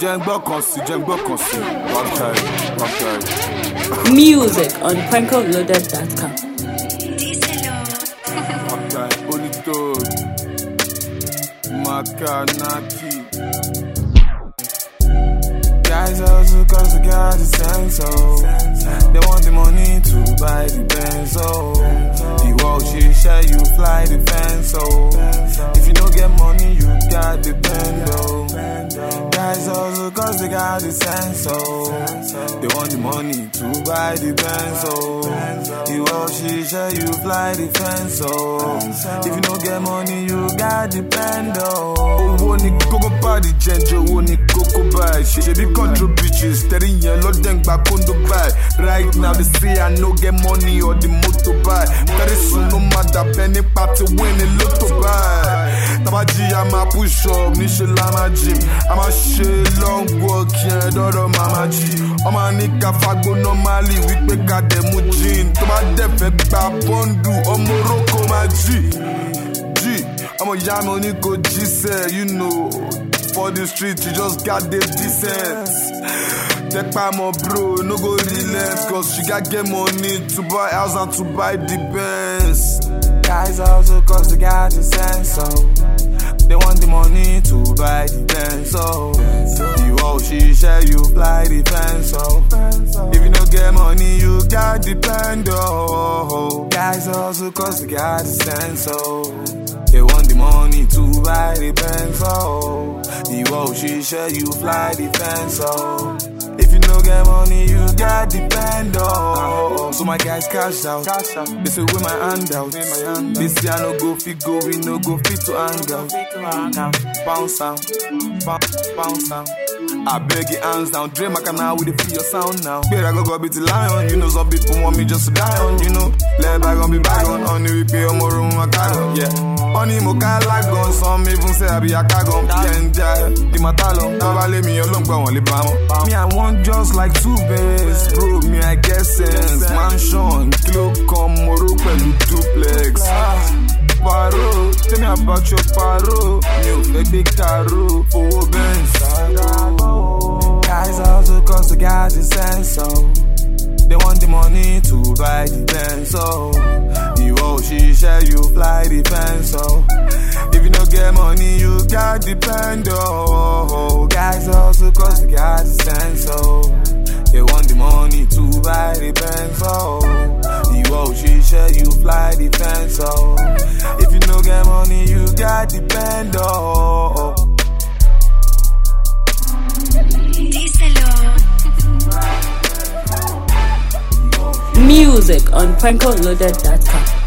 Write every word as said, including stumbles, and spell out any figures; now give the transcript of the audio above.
Jengbo Konsi, Jengbo Konsi. One time, one time. Music on Pranko Loaded dot com. One time, Polito, Makanaki. Guys also cause they got the sense, oh. They want the money to buy the Benz, oh. The world she share, you fly the fence, oh. If you don't get money, you got the bend, oh. Guys also cause they got the sense, oh. They want the money to buy the Benz, oh. The world she share, you fly the fence, oh. If you don't get money, you got the bend, oh. Oh, ni coco party, gentle, oh, ni coco buy. She be control bitches, steady yellow, then back on the buy. Right now, they say I no get money or the motor buy. Very soon, no matter, penny party win a lotto buy. Tabaji, I'm a push up, Michel Lama gym. I'm a shit long walk, yeah, Dodo Mama G. I'm a nigga, Fago normally, we pick out the mujin. To my death, a babondu, or Morocco, my G. G, I'm a Yamoniko G, say, you know. For the street, you just got the decent. Take by my bro, no go relent. Cause she got get money to buy house and to buy the Benz. Guys also cause they got the sense, so they want the money to buy the Benz, so you all she share, you fly the fence, so if you don't get money, you got the bend, oh. Guys also cause they got the sense, so they want the money to buy the Benz, oh. The world she share, you fly the fence, oh. If you don't get money, you got the bend, oh. So my guys cash out. They say with my hand out. This year no go fit go, we no go fit to hang out. Bounce out, bounce out. I beg your hands down, dream I can now with the feel your sound now. Better I go go beat the lion, you know some people want me just to die on, you know. Let back on be back on, on the repair more room I got on, yeah. Only mo can like gun, some even say I be a cagon. Can't die, the matalon, never let me alone, go on the bamo. Me I want just like two bass, bro, me I guess sense. Mansion, kilo come, moro, pelu duplex. Paro, tell me about your paro. New big caro, for Benz. Guys also cause they got the sense, so they want the money to buy the Benz, so you all she share, you fly the fence, so if you don't get money, you got the bend, oh. Guys also cause they got the sense, so they want the money to buy the Benz, so you all she share, you fly the fence, so if you don't get money, you got the bend, oh. Music on Pranko Loaded dot com.